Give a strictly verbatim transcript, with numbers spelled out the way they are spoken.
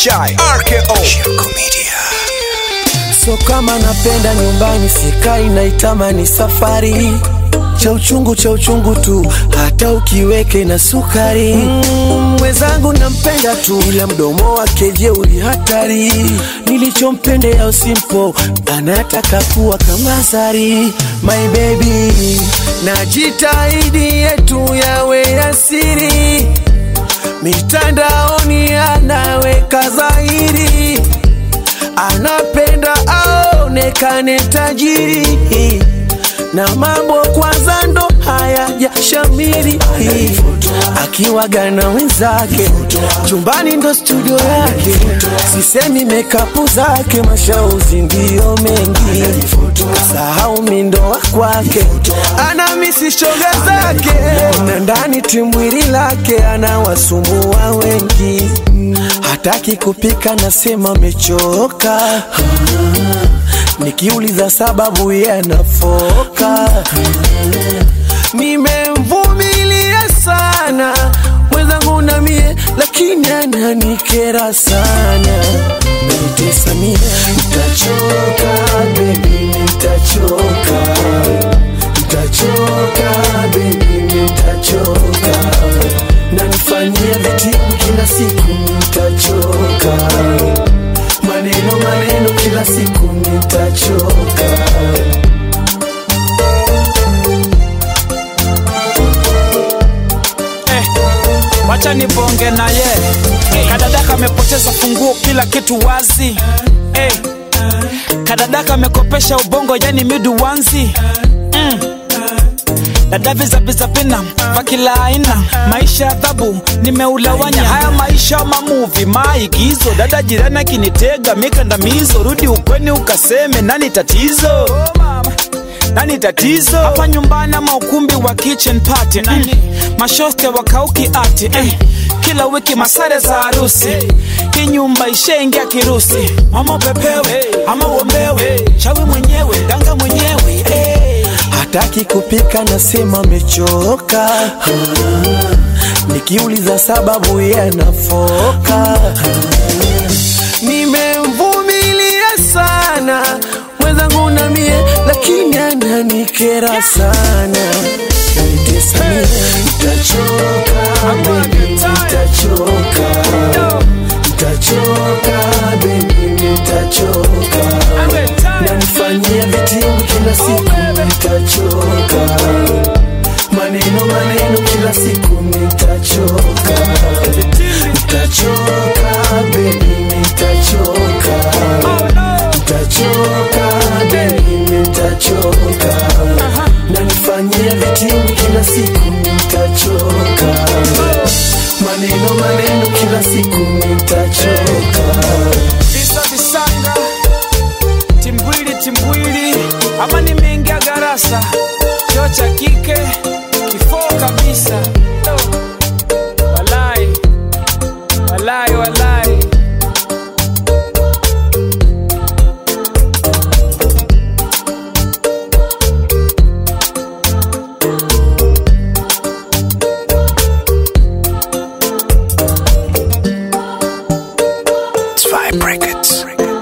Chai R K O Shirko Media. So kama napenda nyumbani sikai naitamani safari. Cha uchungu cha uchungu tu hata ukiweke na sukari. mm, Mwenzangu nampenda tu ila mdomo wake jeuri hatari. Nilichompendea simple anataka kuwa kama Zari. My baby najitahidi yetu yawe asiri. Mitandaoni anaweka dhahiri. Anapenda aonekane tajiri. Na mambo kwanza ndo hayajashamiri. Akiwaga na wenzake chumbani ndo studio yake. Sisemi makeup zake mashauzi ndio mengi. Sahau mindo wa kwake anamisi shoga zake. Na ndani timwili lake anawasumbua wengi. Hataki kupika nasema mechoka. Nikiuliza sababu yanafoka. Nimemvumilia sana mwenzangu na mie, lakini ananikera sana. Nitesa mie, nitachoka baby, nitachoka. Nitachoka baby, nitachoka. Na nifanyia vitibu kila siku, nitachoka. Maneno maneno kila siku, nitachoka. Eh, wacha nibonge na ye. eh, Kadadaka amepoteza funguo kila kitu wazi. eh, Kadadaka amekopesha ubongo yani midu wanzi. mm. Dada viza viza pina wakila aina. Maisha adhabu nimeulawanya. Haya maisha mamuvi maigizo. Dada jirani akinitega mikandamizo. Rudi ukweni ukaseme nani tatizo. Nani tatizo. Hapa nyumbani ama ukumbi wa kitchen party. mm. Mashoste wakauki ati. eh. Kila wiki masare za harusi. Hii nyumba ishaingia kirusi. Mama pepewe ama uombewe. Chawi mwenyewe danga mwenyewe. eh. Hataki kupika nasema mechoka. Nikiuliza sababu yanafoka. Nimemvumilia sana mwenzangu na mie, lakini ananikera sana. Nitesa mie, nitachoka baby, nitachoka. Nitachoka baby, nitachoka. Na nifanyia vitimu kila siku, nitachoka. Maneno maneno kila siku, nitachoka. Nitachoka baby, nitachoka. Nitachoka baby, nitachoka. Na nifanyia vitimu kila siku, nitachoka. Maneno maneno kila siku, nitachoka. Visa visanga timbwili timbwili. Ama nimeingia garasa choo cha kike kifo kabisa. Walai walai walai. It's Vibe Records.